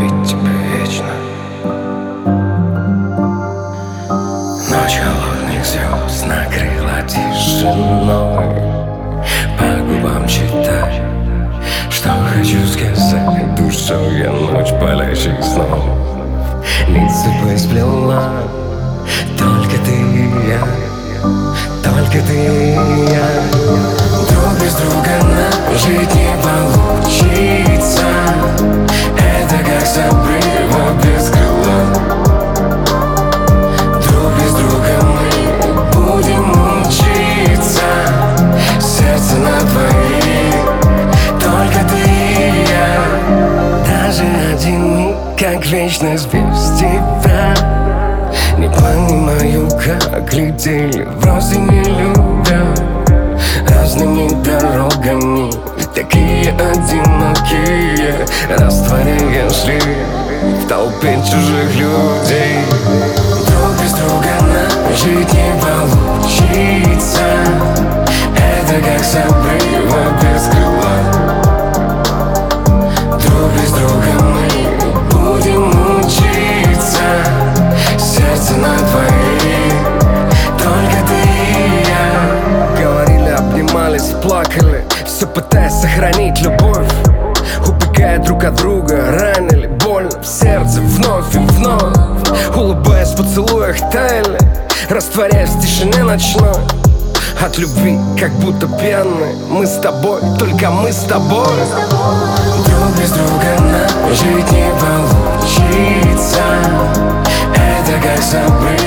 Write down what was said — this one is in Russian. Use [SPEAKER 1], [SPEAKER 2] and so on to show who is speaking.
[SPEAKER 1] любить тебя вечно. Ночь холодных звезд накрыла тишиной. По губам читай, что хочу сказать. Душой я ночь палящих снов лица сплела. Только ты и я, только ты и я. Друг без друга нам жить не получится. Это как с обрыва без крыла. Друг без друга мы будем учиться. Сердце на двоих, только ты и я. Даже один миг, как вечность без тебя. Не понимаю, как летели вроде не любя. Разными дорогами, такие одинокие, растворяя шли в толпе чужих людей. Друг без друга нам жить не получится. Это как с обрыва без крыла. Друг без друга мы будем учиться. Сердце на двоих, только ты и я.
[SPEAKER 2] Говорили, обнимались, плакали, все пытаясь сохранить любовь. Убегая друг от друга, ранили больно в сердце вновь и вновь. Улыбаясь в поцелуях таяли, растворяясь в тишине ночной. От любви, как будто пьяные, мы с тобой, только мы с тобой.
[SPEAKER 1] Друг без друга нам жить не получится. Это как с обрыва